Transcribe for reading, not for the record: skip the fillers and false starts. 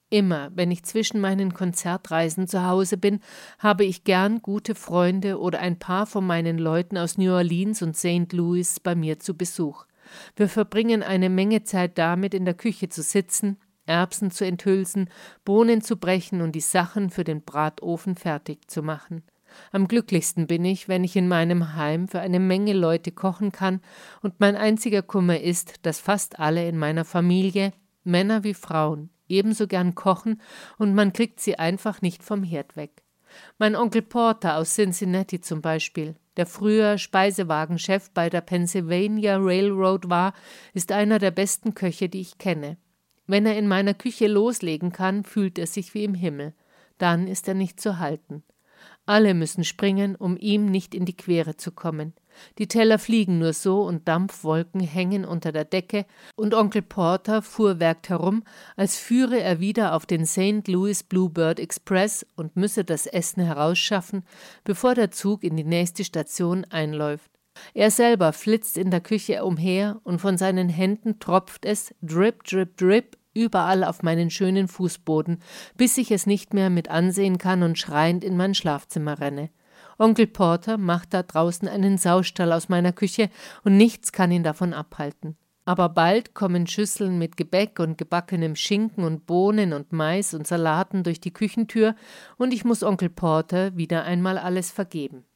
Immer, wenn ich zwischen meinen Konzertreisen zu Hause bin, habe ich gern gute Freunde oder ein paar von meinen Leuten aus New Orleans und St. Louis bei mir zu Besuch. Wir verbringen eine Menge Zeit damit, in der Küche zu sitzen, Erbsen zu enthülsen, Bohnen zu brechen und die Sachen für den Bratofen fertig zu machen. Am glücklichsten bin ich, wenn ich in meinem Heim für eine Menge Leute kochen kann und mein einziger Kummer ist, dass fast alle in meiner Familie, Männer wie Frauen, ebenso gern kochen und man kriegt sie einfach nicht vom Herd weg. Mein Onkel Porter aus Cincinnati zum Beispiel, der früher Speisewagenchef bei der Pennsylvania Railroad war, ist einer der besten Köche, die ich kenne. Wenn er in meiner Küche loslegen kann, fühlt er sich wie im Himmel. Dann ist er nicht zu halten. Alle müssen springen, um ihm nicht in die Quere zu kommen. Die Teller fliegen nur so und Dampfwolken hängen unter der Decke und Onkel Porter fuhrwerkt herum, als führe er wieder auf den St. Louis Bluebird Express und müsse das Essen herausschaffen, bevor der Zug in die nächste Station einläuft. Er selber flitzt in der Küche umher und von seinen Händen tropft es, drip, drip, drip, überall auf meinen schönen Fußboden, bis ich es nicht mehr mit ansehen kann und schreiend in mein Schlafzimmer renne. Onkel Porter macht da draußen einen Saustall aus meiner Küche und nichts kann ihn davon abhalten. Aber bald kommen Schüsseln mit Gebäck und gebackenem Schinken und Bohnen und Mais und Salaten durch die Küchentür und ich muss Onkel Porter wieder einmal alles vergeben.